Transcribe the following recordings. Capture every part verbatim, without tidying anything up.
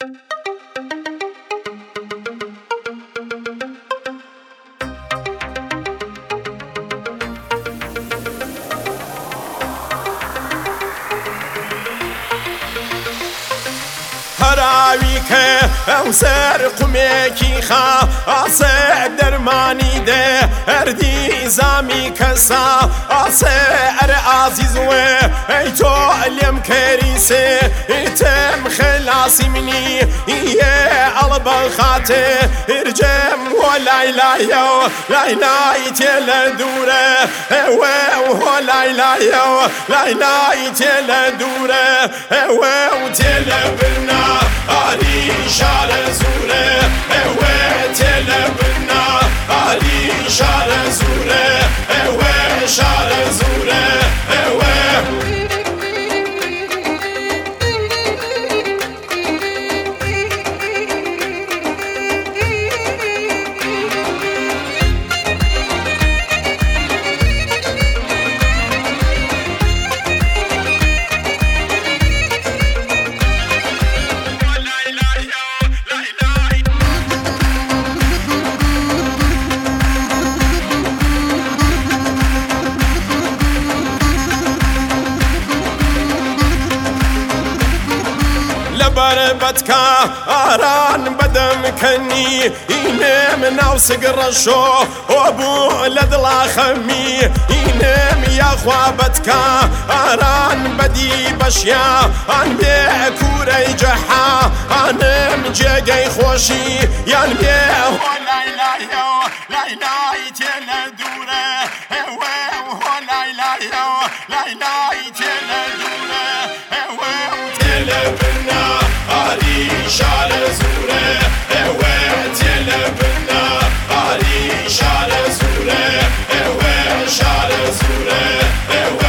هراوی که او سر قومێکی خا ئاسێ دەرمانی دێ هەردی زامی کەسا ئاسێ ئەرە ئازیز وێ ئەی تۆ لێم کەریسێ ئیتم خلاسی منی ئیێ ئەڵبە خاتێ هرجێم وە لای لایە و لای لای تێ لە دوورە ئێوێ وە لای لایە و لای لای تێ لە دوورە ئێوێ و تێ لە برنا ئاری شارە زورە ئێوێ تێ لە برنا ئاری شارە زورە ئێوێ شارە زورە ئێوێ بربتكا آران بدم كني إنم ناوس قرشو وابو لدلا خمي إنم يا خوابتكا آران بدي بشيا أن بيع كوري جحا أنم جيجي خوشي يان بيع لاي لاي لاي لاي تيلا دورة لاي لاي لاي لاي تيلا دورة تيلا بنا آری شارە زورە ئێوێ تێ لە برنا ئاری شارە زورە ئێوێ شارە زورە ئێوێ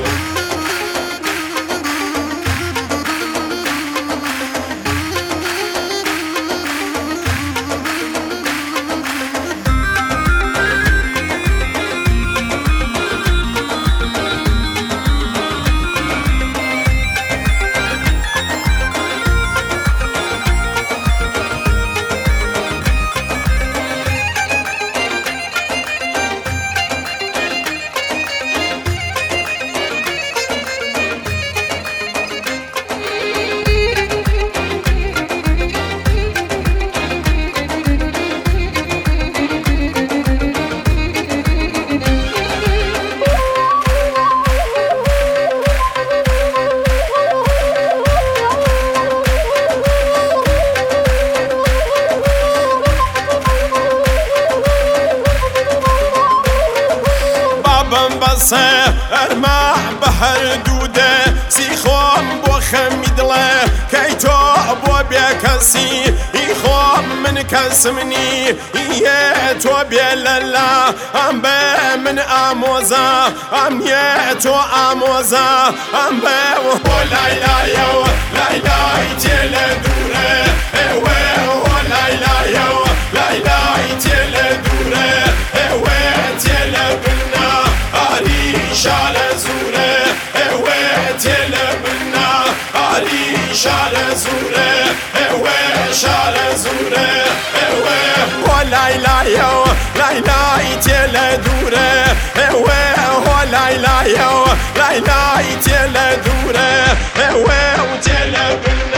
بەسە ئەرما بە هەردوودە سیخۆم بۆ خەمی دڵێ کەی تۆ بۆ بێکەسی ئیخۆم من کەسمنی ئیێ تۆ بێ لەلا ئەم بێ من ئامۆزە ئەم یێ تۆ ئامۆزە ئەم بێ بۆ لای لایەوە لای لای تێ لە دوورە ئێوێ وە لای لایەوە لای لای تێ لە دوورە ئێوێ تێ لە برنا ئاری شارە زورە ئێوێ تێ لە برنا ئاری شارە زورە ئێوێ شارە زورە ئێوێ وە لای لایەوە لای لای تێ لە دوورە ئێوێ وە لای لایەوە لای لای تێ لە دوورە ئێوێ و تێ لە برنا